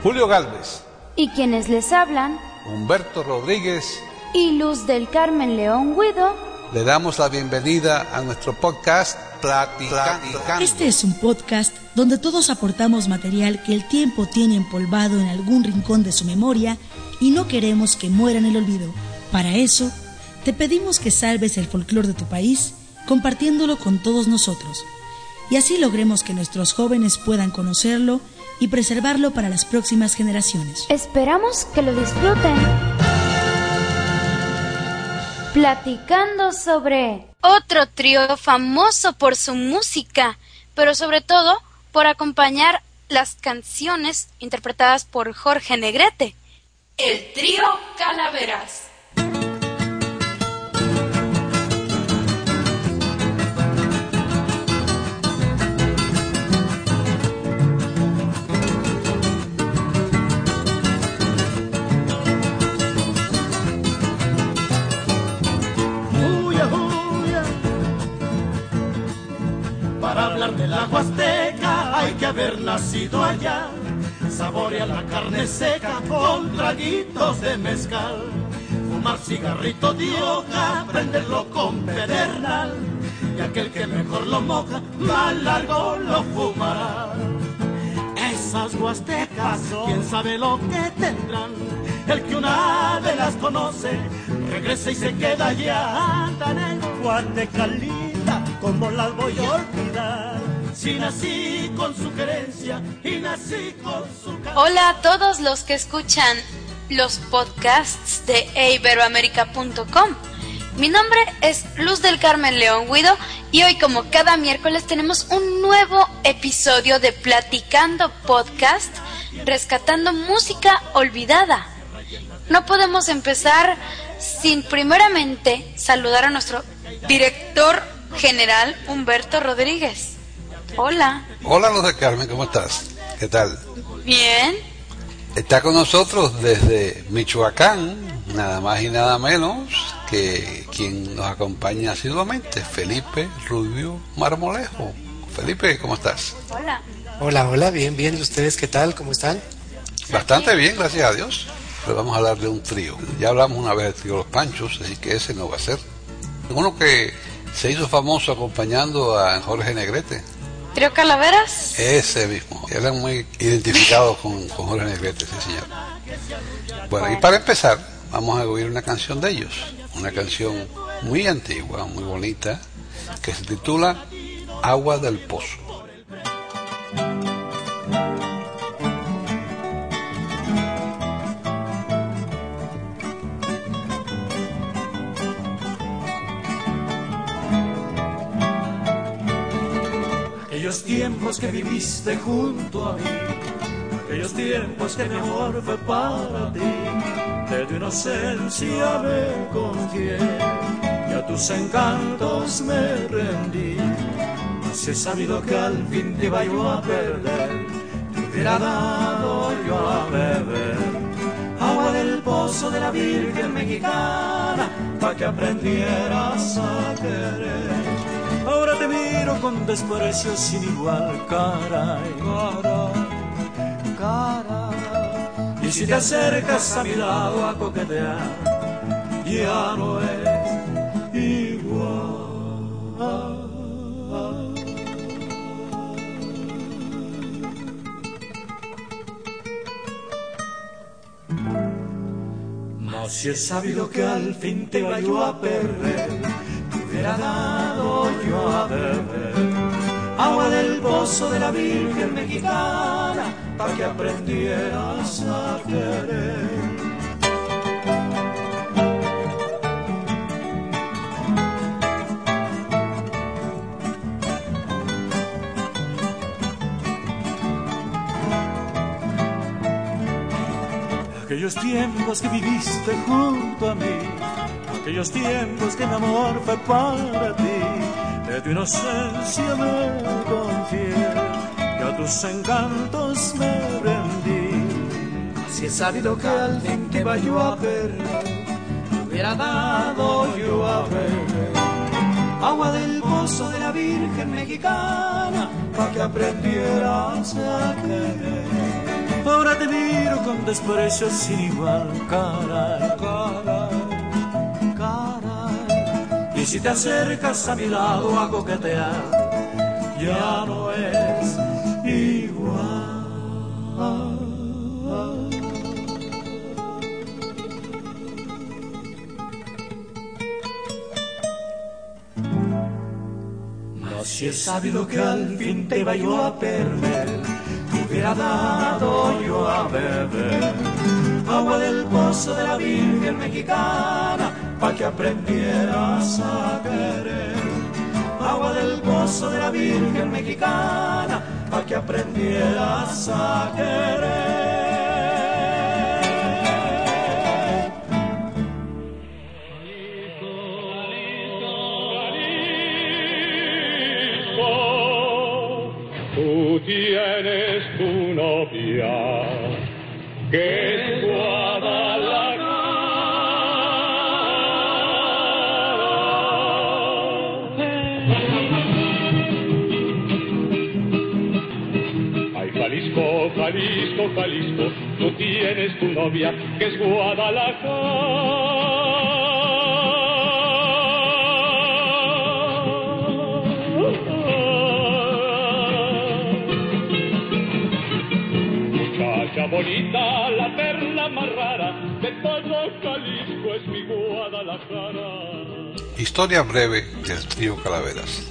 Julio Galvez. Y quienes les hablan, Humberto Rodríguez y Luz del Carmen León Guido. Le damos la bienvenida a nuestro podcast Platicando. Este es un podcast donde todos aportamos material que el tiempo tiene empolvado en algún rincón de su memoria y no queremos que muera en el olvido. Para eso, te pedimos que salves el folclore de tu país compartiéndolo con todos nosotros. Y así logremos que nuestros jóvenes puedan conocerlo y preservarlo para las próximas generaciones. Esperamos que lo disfruten. Platicando sobre otro trío famoso por su música, pero sobre todo por acompañar las canciones interpretadas por Jorge Negrete. El trío Calaveras. Para hablar de la Huasteca hay que haber nacido allá. Saborear la carne seca con traguitos de mezcal. Fumar cigarrito de hoja, prenderlo con pedernal. Y aquel que mejor lo moja, más largo lo fumará. Esas huastecas, quién sabe lo que tendrán. El que una de las conoce, regresa y se queda allá. Tan en Huastecalita, como las voy a olvidar. Si nací con su querencia y nací con su... Hola a todos los que escuchan los podcasts de iberoamerica.com. Mi nombre es Luz del Carmen León Guido y hoy, como cada miércoles, tenemos un nuevo episodio de Platicando Podcast, rescatando música olvidada. No podemos empezar sin primeramente saludar a nuestro director general, Humberto Rodríguez. Hola. Hola, Luz del Carmen, ¿cómo estás? ¿Qué tal? Bien. Está con nosotros desde Michoacán, nada más y nada menos que quien nos acompaña asiduamente, Felipe Rubio Marmolejo. Felipe, ¿cómo estás? Hola. Hola, bien, ¿y ustedes qué tal? ¿Cómo están? Bastante bien, gracias a Dios. Pero vamos a hablar de un trío. Ya hablamos una vez del trío Los Panchos, así que ese no va a ser. Uno que se hizo famoso acompañando a Jorge Negrete. ¿Trío Calaveras? Ese mismo. Eran muy identificados con Jorge Negrete, sí señor. Bueno, y para empezar, vamos a oír una canción de ellos. Una canción muy antigua, muy bonita, que se titula Agua del Pozo. Aquellos tiempos que viviste junto a mí, aquellos tiempos que mi amor fue para ti, de tu inocencia me confié y a tus encantos me rendí. Si he sabido que al fin te iba yo a perder, te hubiera dado yo a beber agua del pozo de la Virgen Mexicana, para que aprendieras a querer. Ahora te miro con desprecio sin igual, caray, caray. Y si te acercas a mi lado a coquetear, ya no es igual. Mas si he sabido que al fin te iba yo a perder, hubiera dado yo a beber agua del pozo de la Virgen Mexicana, para que aprendieras a querer. Aquellos tiempos que viviste junto a mí, aquellos tiempos que mi amor fue para ti, de tu inocencia me confié y a tus encantos me rendí. Si he sabido que al fin te iba yo a perder, te hubiera dado yo a beber agua del pozo de la Virgen Mexicana, para que aprendieras a querer. Ahora te vi con desprecio sin igual, caray, caray, caray. Y si te acercas a mi lado a coquetear, ya no es igual. Si he sabido que al fin te iba yo a perder, te hubiera dado yo a beber agua del pozo de la Virgen Mexicana, pa' que aprendieras a querer. Agua del pozo de la Virgen Mexicana, pa' que aprendieras a querer. Tienes tu novia, que es Guadalajara. Ay, Jalisco, Jalisco, Jalisco, tú tienes tu novia, que es Guadalajara. Bonita, la perla más rara de todo Jalisco es mi Guadalajara. Historia breve del trío Calaveras.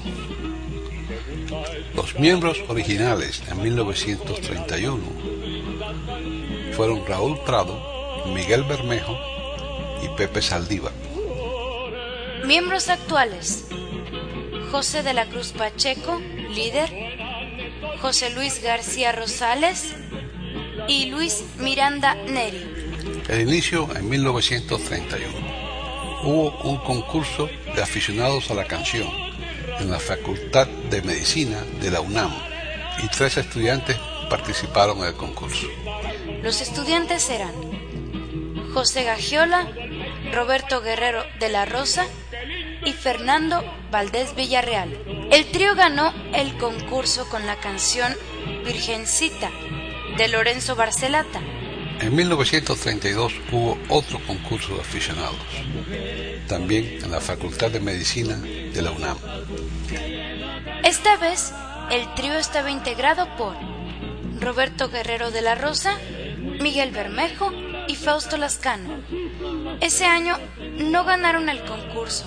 Los miembros originales en 1931 fueron Raúl Prado, Miguel Bermejo y Pepe Saldívar. Miembros actuales: José de la Cruz Pacheco, líder; José Luis García Rosales y Luis Miranda Neri. El inicio en 1931. Hubo un concurso de aficionados a la canción en la Facultad de Medicina de la UNAM y 3 estudiantes participaron en el concurso. Los estudiantes eran José Gagiola, Roberto Guerrero de la Rosa y Fernando Valdés Villarreal. El trío ganó el concurso con la canción Virgencita de Lorenzo Barcelata. En 1932 hubo otro concurso de aficionados, también en la Facultad de Medicina de la UNAM. Esta vez, el trío estaba integrado por Roberto Guerrero de la Rosa, Miguel Bermejo y Fausto Lascano. Ese año no ganaron el concurso.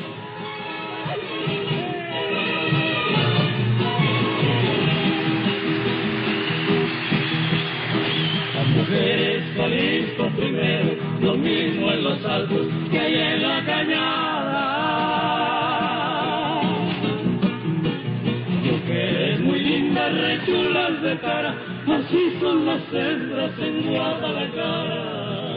Jalisco primero, lo mismo en los altos que hay en la cañada. Yo que eres muy linda, rechulas de cara, así son las hembras en Guadalajara.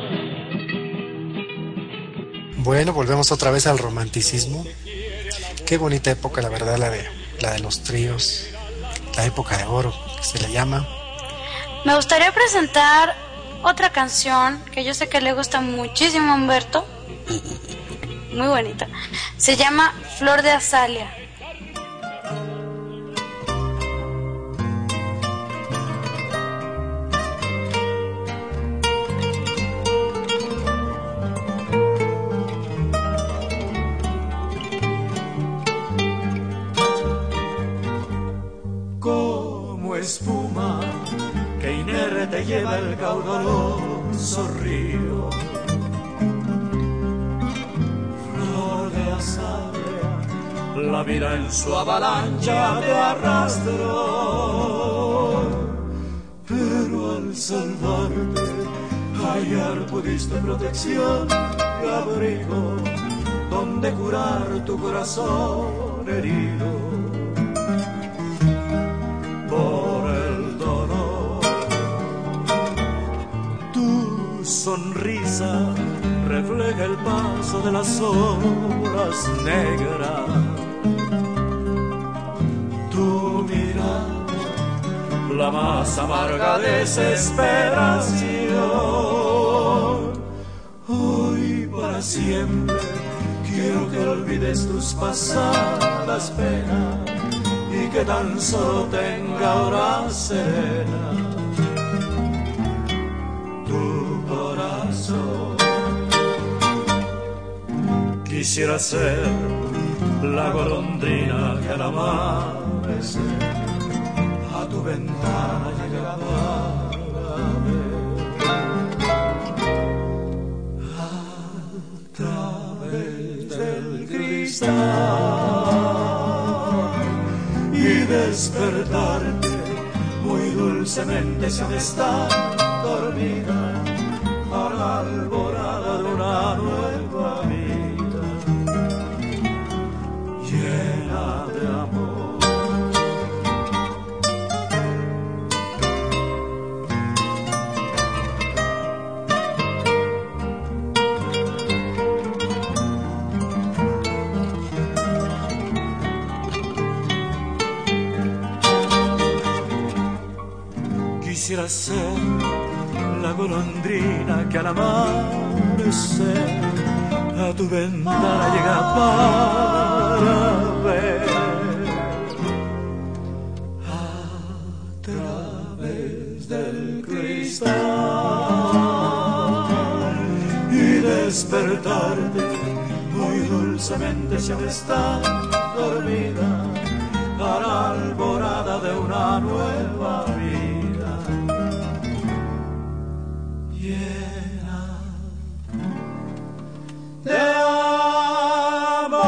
Bueno, volvemos otra vez al romanticismo. Qué bonita época, la verdad, la de los tríos, la época de oro, que se le llama. Me gustaría presentar otra canción que yo sé que le gusta muchísimo a Humberto. Muy bonita. Se llama Flor de Azalea. Como espuma que inerte lleva el caudaloso río, flor de azalea, la vida en su avalancha te arrastró, pero al salvarte hallar pudiste protección y abrigo donde curar tu corazón herido por el dolor. Tu sonrisa refleja el paso de las horas negras. Tu mirada, la más amarga desesperación. Hoy para siempre quiero que olvides tus pasadas penas y que tan solo tenga hora serena tu Quisiera ser la golondrina que al amanecer a tu ventana llegaba a través del cristal y despertarte muy dulcemente sin estar dormida a la alborada de una nueva vida llena de amor. Quisiera ser la golondrina que al amanecer a tu ventana llega para ver a través del cristal y despertarte muy dulcemente sin estar dormida a la alborada de una nueva vida. De amor.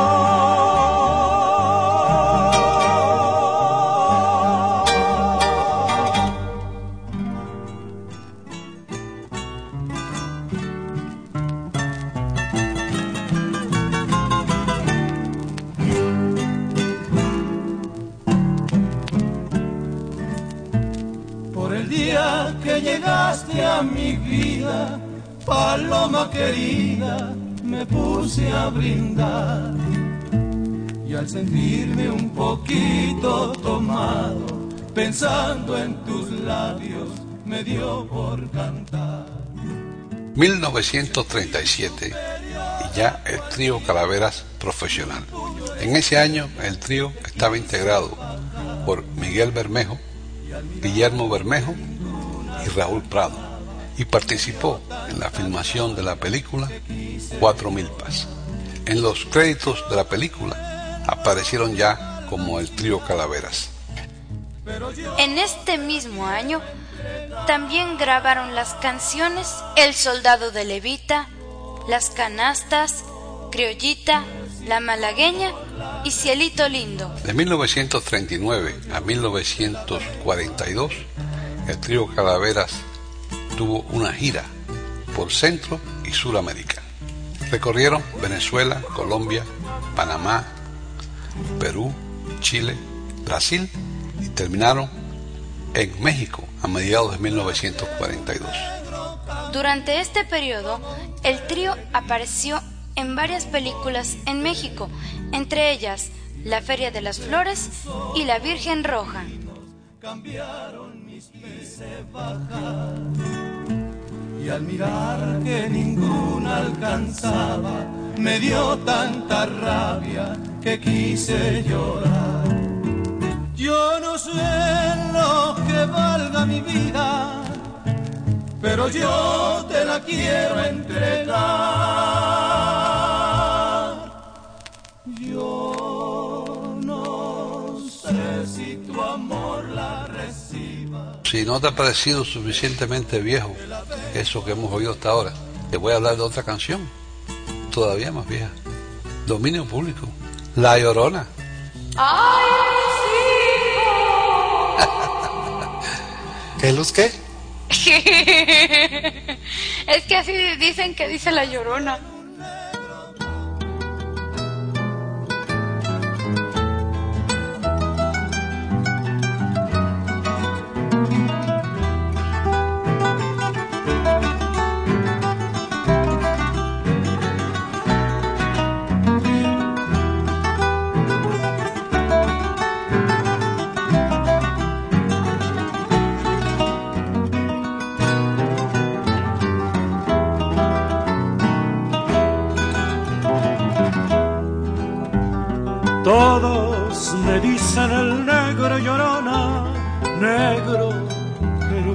Por el día que llegaste a mi vida, paloma querida, me puse a brindar y al sentirme un poquito tomado, pensando en tus labios, me dio por cantar. 1937 y ya el trío Calaveras profesional. En ese año el trío estaba integrado por Miguel Bermejo, Guillermo Bermejo y Raúl Prado, y participó en la filmación de la película Cuatro Milpas. En los créditos de la película aparecieron ya como el trío Calaveras. En este mismo año también grabaron las canciones El Soldado de Levita, Las Canastas, Criollita, La Malagueña y Cielito Lindo. De 1939 a 1942, el trío Calaveras tuvo una gira por Centro y Suramérica. Recorrieron Venezuela, Colombia, Panamá, Perú, Chile, Brasil y terminaron en México a mediados de 1942. Durante este periodo, el trío apareció en varias películas en México, entre ellas La Feria de las Flores y La Virgen Roja. Y al mirar que ninguna alcanzaba, me dio tanta rabia que quise llorar. Yo no sé lo que valga mi vida, pero yo te la quiero entregar. Yo no sé si tu amor la reciba. Si no te ha parecido suficientemente viejo eso que hemos oído hasta ahora, te voy a hablar de otra canción, todavía más vieja, dominio público, La Llorona. ¡Ay, ¿Qué luz qué? sí! Es que así dicen que dice La Llorona. Todos me dicen el negro Llorona, negro pero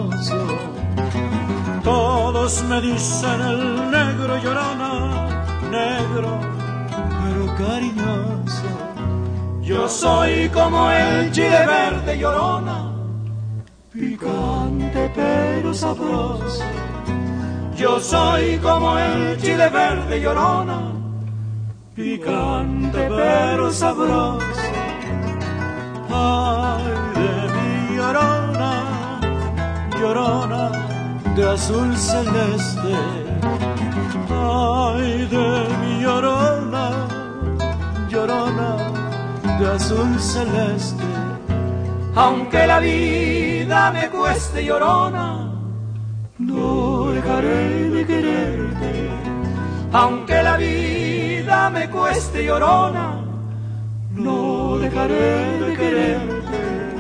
cariñoso. Todos me dicen el negro Llorona, negro, pero cariñoso. Yo soy como el chile verde llorona, picante pero sabroso. Yo soy como el chile verde llorona, picante pero sabroso. Ay de mi llorona, llorona de azul celeste. Ay de mi llorona, llorona de azul celeste. Aunque la vida me cueste llorona, no dejaré de quererte. Aunque la vida me cueste llorona, no dejaré de quererte.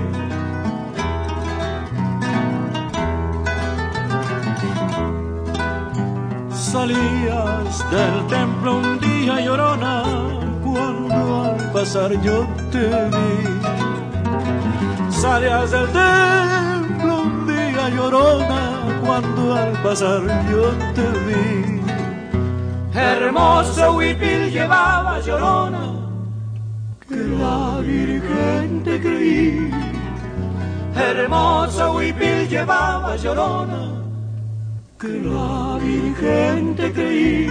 Salías del templo un día llorona, cuando al pasar yo te vi. Salías del templo un día llorona, cuando al pasar yo te vi. Hermoso huipil llevaba llorona, que la Virgen te creí. Hermoso huipil llevaba llorona, que la Virgen te creí.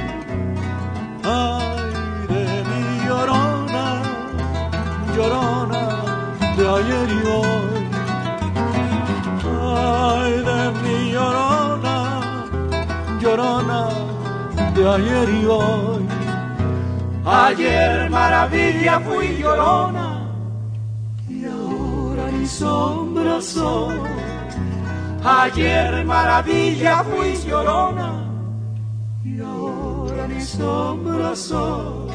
Ay de mi llorona, llorona de ayer y hoy. Ay de mi llorona, llorona de ayer y hoy. Ayer maravilla fui llorona, y ahora ni sombra soy. Ayer maravilla fui llorona, y ahora ni sombra soy.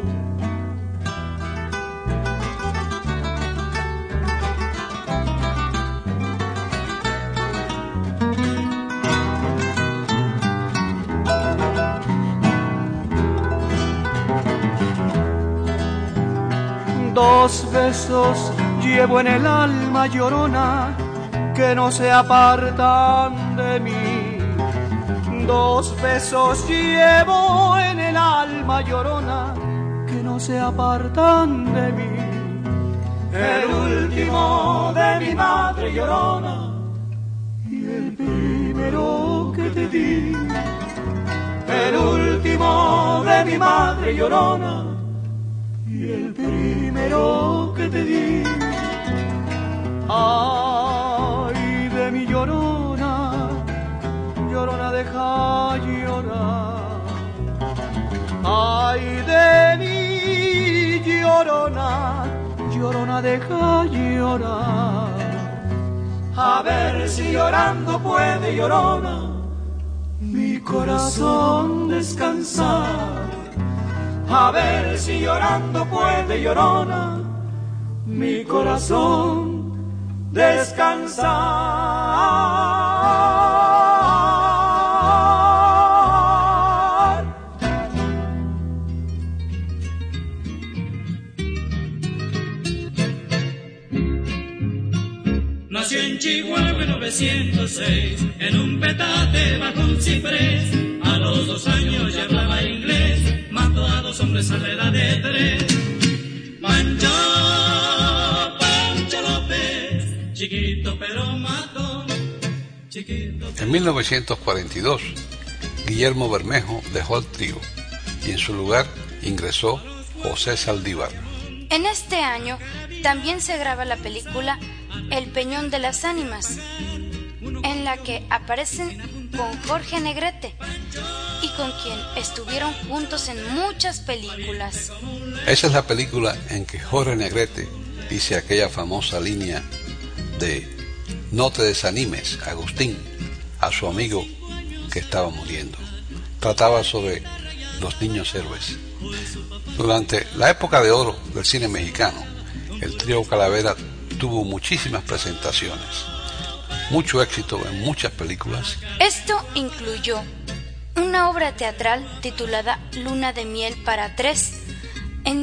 Dos besos llevo en el alma llorona, que no se apartan de mí. Dos besos llevo en el alma llorona, que no se apartan de mí. El último de mi madre llorona, y el primero que te di. El último de mi madre llorona, y el primero que te di. Ay de mi llorona, llorona deja llorar. Ay de mi llorona, llorona deja llorar. A ver si llorando puede llorona mi corazón descansar. A ver si llorando puede llorona mi corazón descansar. Nació en Chihuahua en 906, en un petate bajo un ciprés. A los 2 años ya hablaba inglés, mató a 2 hombres a la edad de 3. Pancho López, chiquito pero matón, chiquito. En 1942, Guillermo Bermejo dejó el trío y en su lugar ingresó José Saldívar. En este año también se graba la película El Peñón de las Ánimas, en la que aparecen con Jorge Negrete y con quien estuvieron juntos en muchas películas. Esa es la película en que Jorge Negrete dice aquella famosa línea de "No te desanimes, Agustín", a su amigo que estaba muriendo. Trataba sobre los niños héroes. Durante la época de oro del cine mexicano, el trío Calavera tuvo muchísimas presentaciones, mucho éxito en muchas películas. Esto incluyó una obra teatral titulada Luna de Miel para 3 en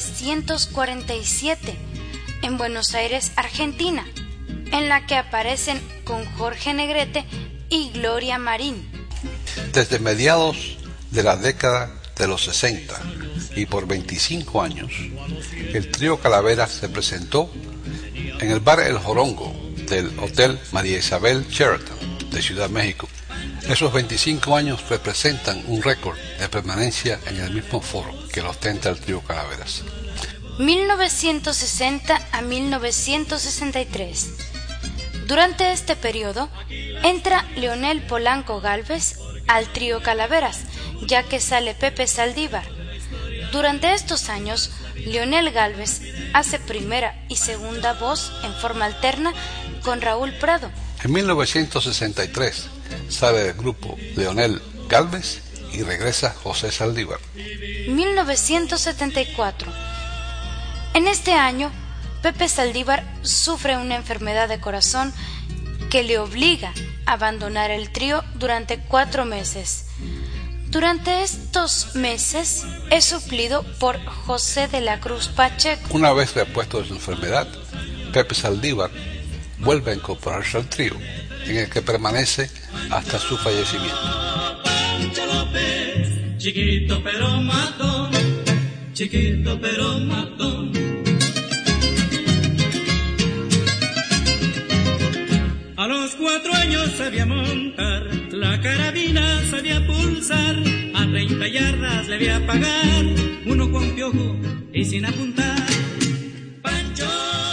1947 en Buenos Aires, Argentina, en la que aparecen con Jorge Negrete y Gloria Marín. Desde mediados de la década de los 60 y por 25 años, el trío Calaveras se presentó en el bar El Jorongo del Hotel María Isabel Sheraton de Ciudad México. Esos 25 años representan un récord de permanencia en el mismo foro que lo ostenta el trío Calaveras. 1960 a 1963. Durante este periodo, entra Leonel Polanco Gálvez al trío Calaveras, ya que sale Pepe Saldívar. Durante estos años, Leonel Gálvez hace primera y segunda voz en forma alterna con Raúl Prado. En 1963 sale del grupo Leonel Gálvez y regresa José Saldívar. 1974. En este año, Pepe Saldívar sufre una enfermedad de corazón que le obliga a abandonar el trío durante 4 meses. Durante estos meses es suplido por José de la Cruz Pacheco. Una vez repuesto de su enfermedad, Pepe Saldívar vuelve a incorporarse al trío, en el que permanece hasta su fallecimiento. Pancho López, chiquito pero matón, chiquito pero matón. A los 4 años sabía montar, la carabina sabía pulsar, a 30 yardas le había pagar, uno con piojo y sin apuntar. Pancho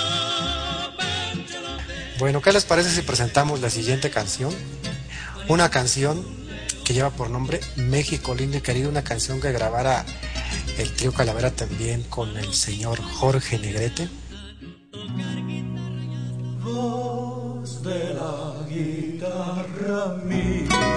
López. Bueno, ¿qué les parece si presentamos la siguiente canción? Una canción que lleva por nombre México lindo y querido, una canción que grabara el trío Calavera también con el señor Jorge Negrete. Voz de la guitarra mía,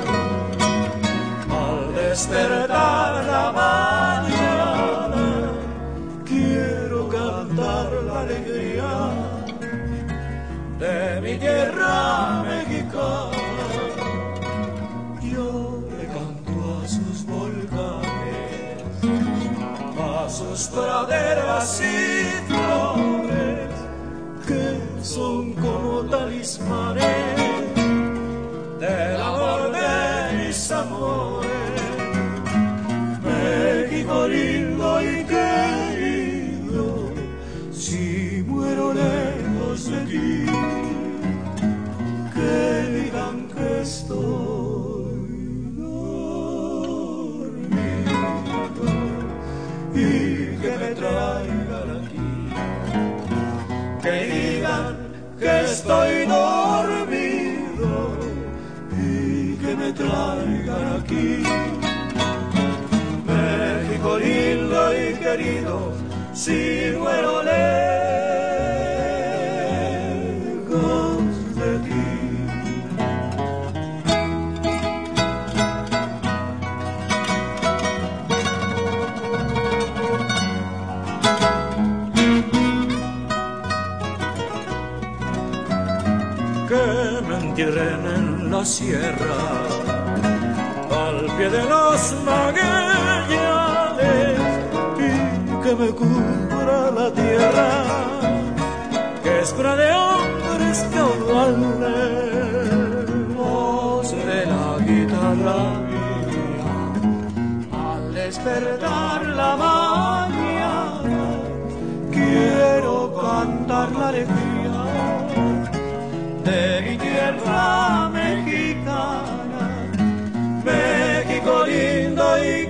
al despertar la mañana, quiero cantar la alegría de mi tierra mexicana. Yo le canto a sus volcanes, a sus praderas y flores, que son como talismanes del amor de mis amores. México lindo y querido, si muero lejos de ti, que digan que estoy dormido y que me traigan aquí. Que digan que estoy dormido y que me traigan aquí. México lindo y querido, si muero lejos de ti. Que me entierren en la sierra, al pie de los magueyales, y que me cubra la tierra, que es cura de hombres caudales. Voz de la guitarra mía, al despertar la mañana, quiero cantar la alegría de mi tierra mexicana. México lindo y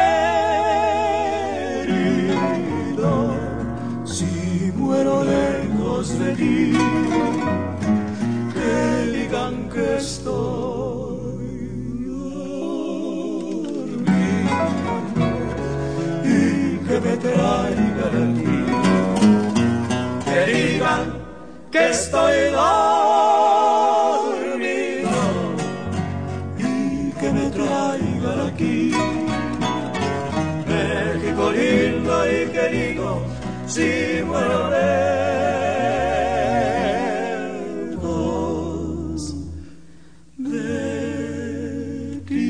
querido, si muero lejos de ti, que digan que estoy dormido y que me traigan aquí. Que digan que estoy dormido y que me traigan aquí. México lindo y querido, si muero lejos de ti.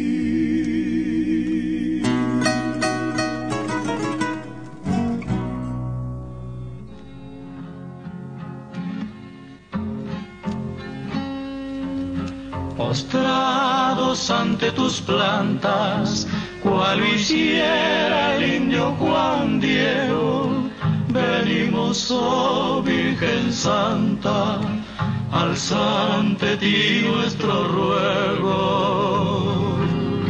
Postrados ante tus plantas, cual lo hiciera el indio Juan Diego. Venimos, oh Virgen Santa, alzar ante ti nuestro ruego.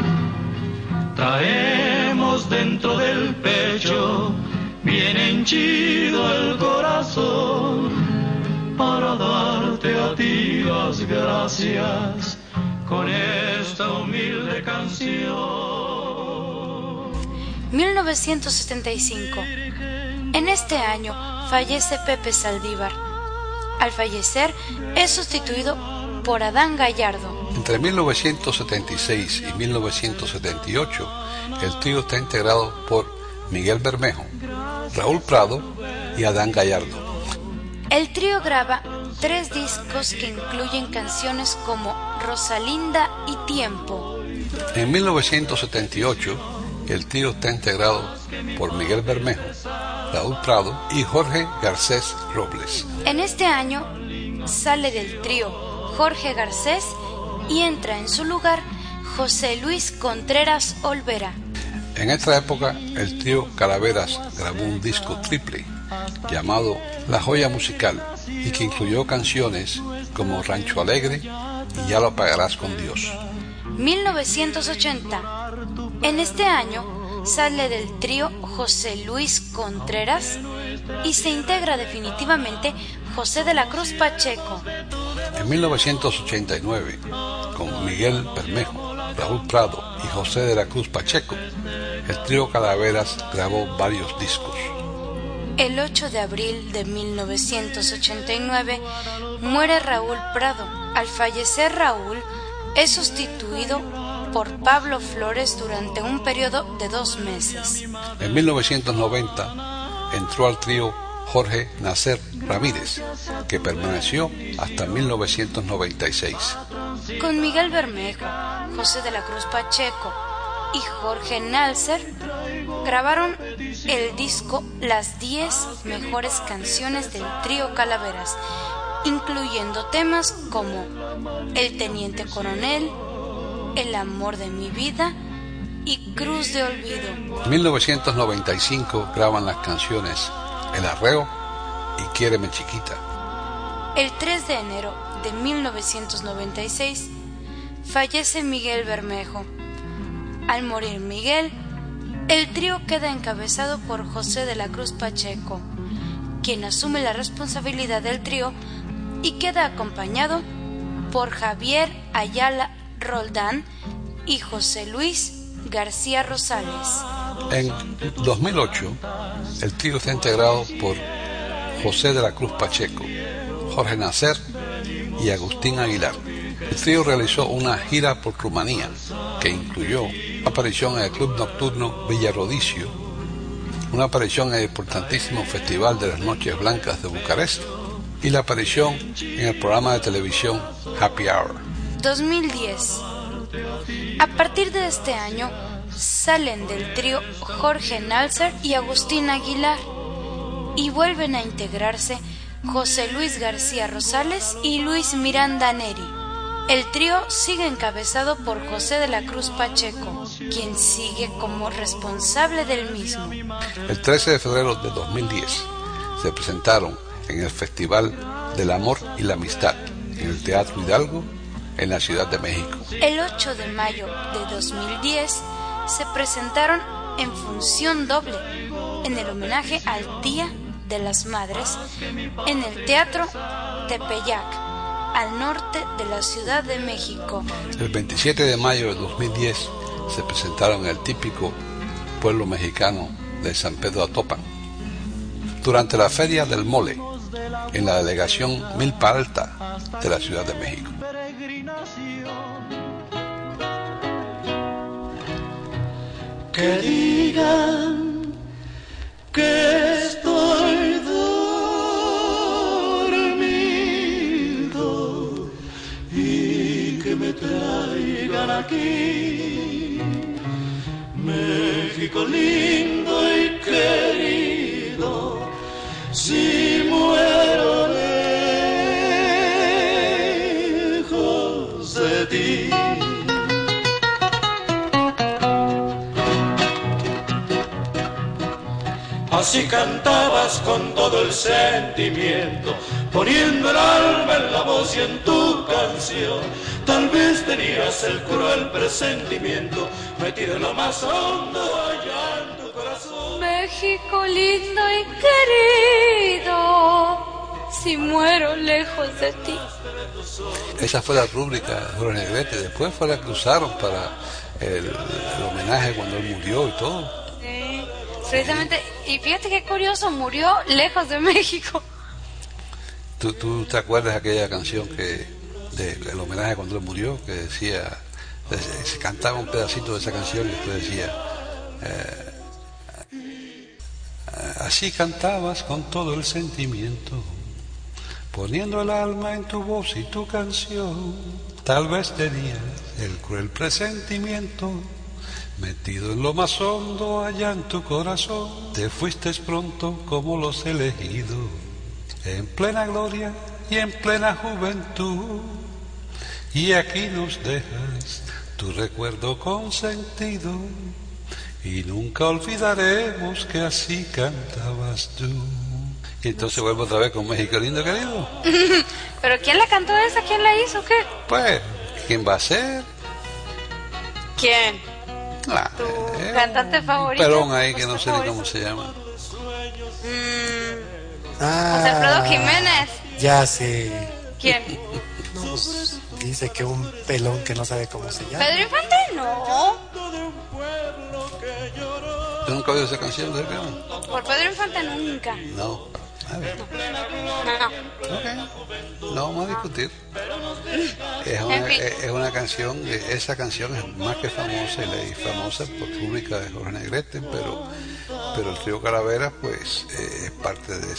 Traemos dentro del pecho bien henchido el corazón para darte a ti las gracias con esta humilde canción. 1975. En este año fallece Pepe Saldívar. Al fallecer es sustituido por Adán Gallardo. Entre 1976 y 1978, el trío está integrado por Miguel Bermejo, Raúl Prado y Adán Gallardo. El trío graba 3 discos que incluyen canciones como Rosalinda y Tiempo. En 1978, el trío está integrado por Miguel Bermejo, Raúl Prado y Jorge Garcés Robles. En este año sale del trío Jorge Garcés y entra en su lugar José Luis Contreras Olvera. En esta época, el trío Calaveras grabó un disco triple llamado La Joya Musical y que incluyó canciones como Rancho Alegre y Ya lo pagarás con Dios. 1980. En este año sale del trío José Luis Contreras y se integra definitivamente José de la Cruz Pacheco. En 1989, con Miguel Bermejo, Raúl Prado y José de la Cruz Pacheco, el trío Calaveras grabó varios discos. El 8 de abril de 1989 muere Raúl Prado. Al fallecer Raúl, es sustituido por Pablo Flores durante un periodo de 2 meses. En 1990 entró al trío Jorge Nacer Ramírez, que permaneció hasta 1996. Con Miguel Bermejo, José de la Cruz Pacheco y Jorge Nalser grabaron el disco Las 10 mejores canciones del trío Calaveras, incluyendo temas como El Teniente Coronel, El amor de mi vida y Cruz de olvido. En 1995 graban las canciones El arreo y Quiéreme chiquita. El 3 de enero de 1996 fallece Miguel Bermejo. Al morir Miguel, el trío queda encabezado por José de la Cruz Pacheco, quien asume la responsabilidad del trío y queda acompañado por Javier Ayala Roldán y José Luis García Rosales. En 2008, el trío está integrado por José de la Cruz Pacheco, Jorge Nacer y Agustín Aguilar. El trío realizó una gira por Rumanía, que incluyó una aparición en el Club Nocturno Villa Rodicio, una aparición en el importantísimo Festival de las Noches Blancas de Bucarest y la aparición en el programa de televisión Happy Hour. 2010. A partir de este año salen del trío Jorge Nalser y Agustín Aguilar y vuelven a integrarse José Luis García Rosales y Luis Miranda Neri. El trío sigue encabezado por José de la Cruz Pacheco, quien sigue como responsable del mismo. El 13 de febrero de 2010 se presentaron en el Festival del Amor y la Amistad en el Teatro Hidalgo en la Ciudad de México. El 8 de mayo de 2010 se presentaron en función doble en el homenaje al Día de las Madres en el Teatro Tepeyac, al norte de la Ciudad de México. El 27 de mayo de 2010 se presentaron en el típico pueblo mexicano de San Pedro Atopan. Durante la Feria del Mole, en la delegación Milpa Alta de la Ciudad de México. Que digan que estoy dormido y que me traigan aquí, México lindo y querido, si muero lejos de ti. Así cantabas con todo el sentimiento, poniendo el alma en la voz y en tu canción. Tal vez tenías el cruel presentimiento metido en lo más hondo allá en tu corazón. México lindo y querido, si muero lejos de ti. Esa fue la rúbrica de Jorge Negrete. Después fue la que usaron para el homenaje cuando él murió y todo. Sí, precisamente. Y fíjate qué curioso, murió lejos de México. ¿Tú te acuerdas de aquella canción del homenaje cuando él murió? Que decía, se cantaba un pedacito de esa canción y después decía, así cantabas con todo el sentimiento, poniendo el alma en tu voz y tu canción. Tal vez tenías el cruel presentimiento metido en lo más hondo allá en tu corazón. Te fuiste pronto como los elegidos, en plena gloria y en plena juventud. Y aquí nos dejas tu recuerdo consentido, y nunca olvidaremos que así cantabas tú. Y entonces vuelvo otra vez con México lindo querido. ¿Pero quién la cantó esa? ¿Quién la hizo? ¿Qué? Pues, ¿quién va a ser? ¿Quién? ¿Tu cantante favorito? Un pelón ahí que no sé ni cómo se llama. José Alfredo Jiménez. Ya sé. ¿Quién? No, pues, dice que un pelón que no sabe cómo se llama. ¿Pedro Infante? No. ¿Tú nunca has oído esa canción de pelón? Por Pedro Infante nunca. No. A ver. No. Ok. No vamos a discutir. Es una canción, esa canción es más que famosa, y famosa por pública de Jorge Negrete, pero el trío Calaveras pues es parte de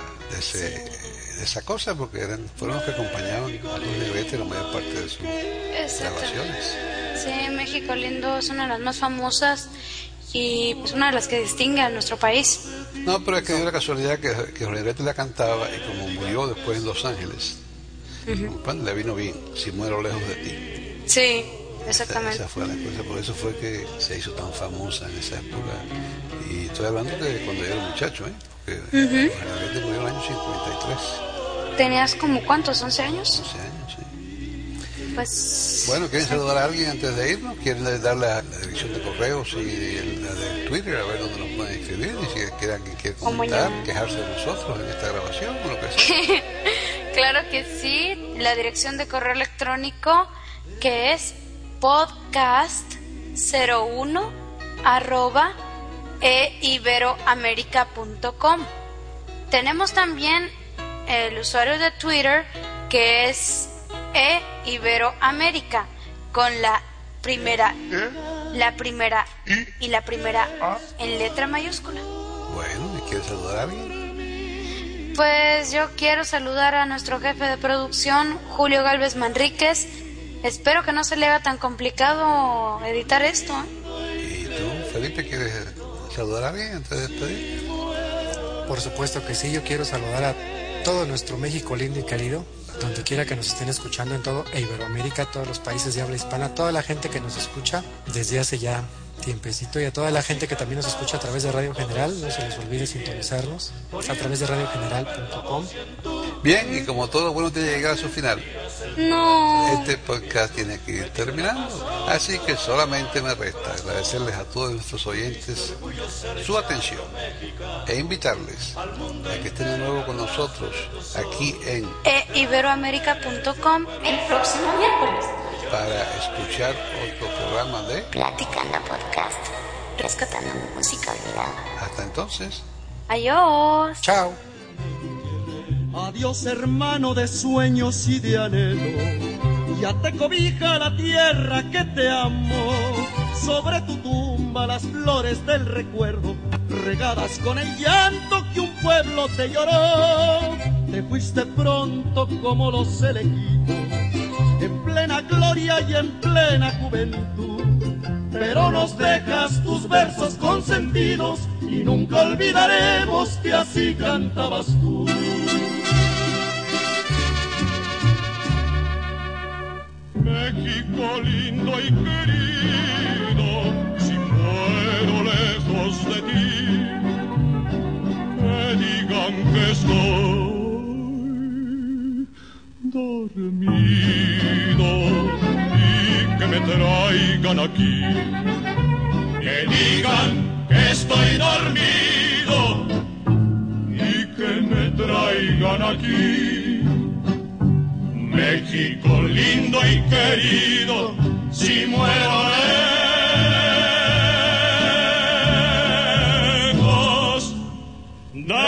esa cosa, porque fueron los que acompañaban a Jorge Negrete la mayor parte de sus grabaciones. Sí, México lindo es una de las más famosas y pues una de las que distingue a nuestro país. No, pero es que dio la casualidad que Jorge Negrete la cantaba, y como murió después en Los Ángeles, le vino bien, si muero lejos de ti. Sí, exactamente. Esa fue la cosa, por eso fue que se hizo tan famosa en esa época. Y estoy hablando de cuando yo era muchacho, porque Jorge Negrete murió en el año 53. ¿Tenías como cuántos? ¿11 años? 11 años, sí. Pues... Bueno, ¿quieren saludar a alguien antes de irnos? ¿Quieren dar la dirección de correos y la de Twitter, a ver dónde nos pueden escribir? Y si quieren comentar, quejarse de nosotros en esta grabación o lo que sea. Claro que sí. La dirección de correo electrónico, que es podcast01@eiberoamerica.com. Tenemos también el usuario de Twitter, que es iberoamerica, con la primera y la primera en letra mayúscula. Bueno, ¿y quieres saludar a alguien? Pues yo quiero saludar a nuestro jefe de producción, Julio Gálvez Manríquez. Espero que no se le haga tan complicado editar esto. ¿Y tú, Felipe, quieres saludar a alguien antes de despedir? Por supuesto que sí, yo quiero saludar a todo nuestro México lindo y querido, donde quiera que nos estén escuchando en todo Iberoamérica, todos los países de habla hispana, toda la gente que nos escucha desde hace ya tiempecito, y a toda la gente que también nos escucha a través de Radio General. No se les olvide sintonizarnos a través de radiogeneral.com. Bien, y como todo bueno tiene que llegar a su final, No. este podcast tiene que ir terminando, así que solamente me resta agradecerles a todos nuestros oyentes su atención e invitarles a que estén de nuevo con nosotros aquí en iberoamerica.com el próximo miércoles para escuchar otro programa de Platicando Podcast, rescatando música olvidada. Hasta entonces. Adiós. Chao. Adiós, hermano de sueños y de anhelo, ya te cobija la tierra que te amo. Sobre tu tumba las flores del recuerdo, regadas con el llanto que un pueblo te lloró. Te fuiste pronto como los elegidos, en plena gloria y en plena juventud, pero nos dejas tus versos consentidos y nunca olvidaremos que así cantabas tú. México lindo y querido, si muero lejos de ti, que estoy dormido y que me traigan aquí. Que digan que estoy dormido y que me traigan aquí. México lindo y querido, si muero lejos de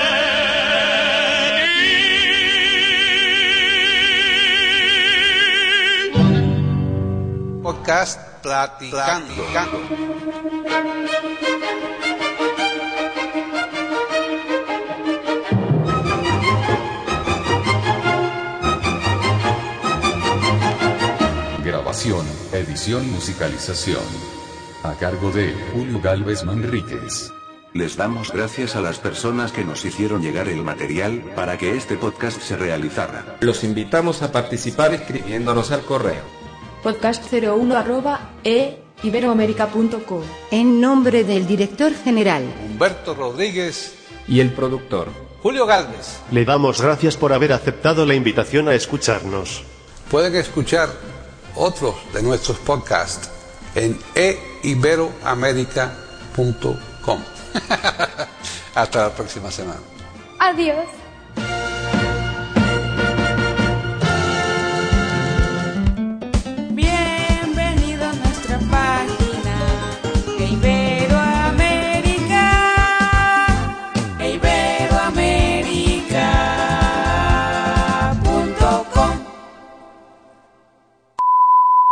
ti. Podcast Platicando. Grabación, edición y musicalización. A cargo de Julio Galvez Manríquez. Les damos gracias a las personas que nos hicieron llegar el material para que este podcast se realizara. Los invitamos a participar escribiéndonos al correo podcast01@iberoamerica.com. En nombre del director general Humberto Rodríguez y el productor Julio Galvez, le damos gracias por haber aceptado la invitación a escucharnos. pueden escuchar otros de nuestros podcasts en eiberoamerica.com. Hasta la próxima semana. Adiós.